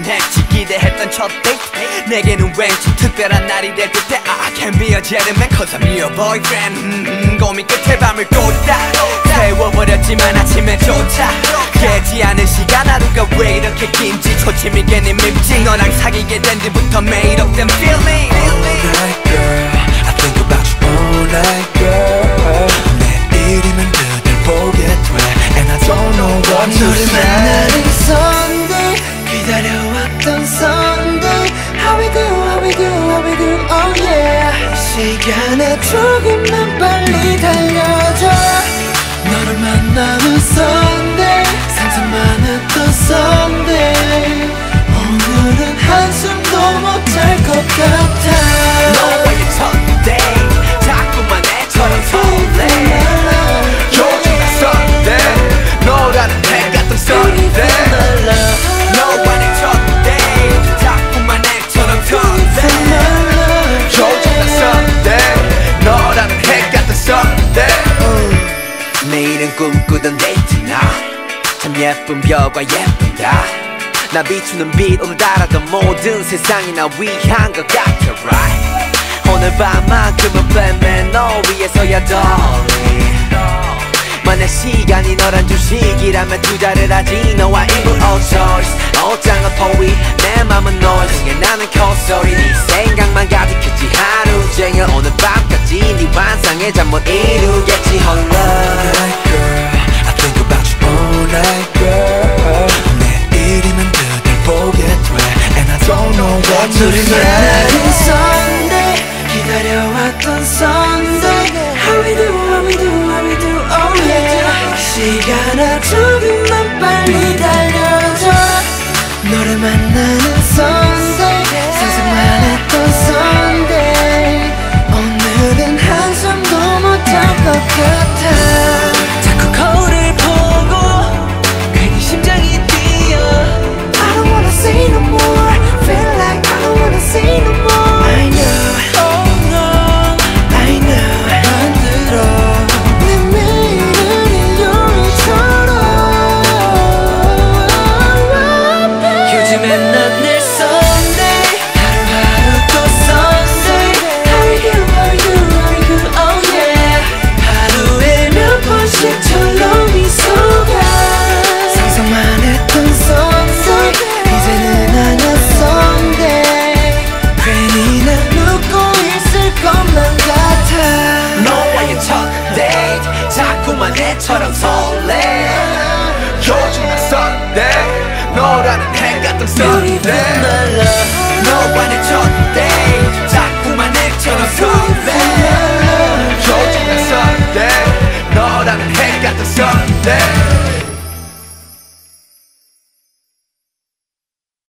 했지 기대했던 첫 데이트 내게는 왠지 특별한 날이 될 듯해 I can be a gentleman cause I'm your boyfriend 고민 끝에 밤을 꽂다 세워버렸지만 아침에조차 깨지 않은 시간 하루가 왜 이렇게 긴지 초침이 괜히 밉지 너랑 사귀게 된 뒤부터 매일 없던 feeling All night girl I think about you all night girl 내일이면 그댈 보게 돼 And I don't know what to say 너를 만나는 Sunday 기다려왔던 Sunday How we do, how we do, how we do, oh yeah 시간에 조금만 빨리 달려줘 너를 만나는 Sunday 상상만 했던 Sunday 오늘은 한숨도 못 잘 것 같아 너와의 첫 데이트 자꾸만 애처럼 설레 요즘 Sunday 너라는 해 같은 Sunday 너와의 첫 데이트 자꾸만 애처럼 설레 요즘 Sunday 너라는 해 같은 Sunday 내일은 꿈꾸던 데이트나 참 예쁜 별과 예쁘다 나 비추는 빛 오늘따라도 모든 세상이 나 위한 것 같아 right 오늘 밤만큼은 빼면 너 위해서야 darling 만약 시간이 너란 주식이라면 투자를 하지 너와 인물 all choice 옷장은 포위 내 맘은 noise 중에 나는 콧소리 네 생각만 가득했지 하루 종일 오늘 밤까지 네 환상의 잠 못 이루겠지 홀로 All night girl I think about you all night girl 내일이면 그댈 보게 돼 And I don't know what to 너를 say 만나는 Sunday 기다려왔던 Sunday How we do, how we do, how we do, oh yeah 시간아 조금만 빨리 달려줘 너를 만나는 Sunday 상상만 했던 Sunday 오늘은 한숨도 못 잘 것 같아 자꾸 거울을 보고 괜히 심장이 뛰어 I don't wanna say no more Feel like I don't wanna say no more I know, oh no I know 안 들어 내 매일은 일요일처럼 요즘엔 난 늘 Sunday 하루하루 또 Sunday How we do, how we do, how we do, oh yeah 하루에 몇 번씩 철로 미소가 상상만 했던 Sunday 이제는 아냐 Sunday 괜히 난 웃고 있을 것만 같아 너와의 첫 데이트 자꾸만 애처럼 설레 요즘 난 Sunday 너라는 해 같은 Sunday 너와의 첫